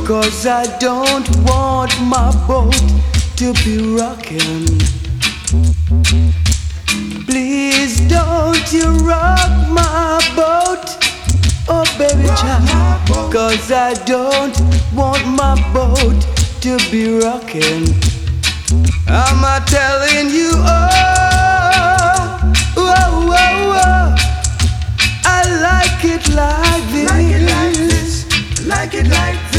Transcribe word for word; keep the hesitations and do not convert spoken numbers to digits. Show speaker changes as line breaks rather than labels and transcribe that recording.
'cause I don't want my boat to be rocking. Please don't you rock my boat, oh baby child, 'cause I don't want my boat to be rocking. I'm not telling you, oh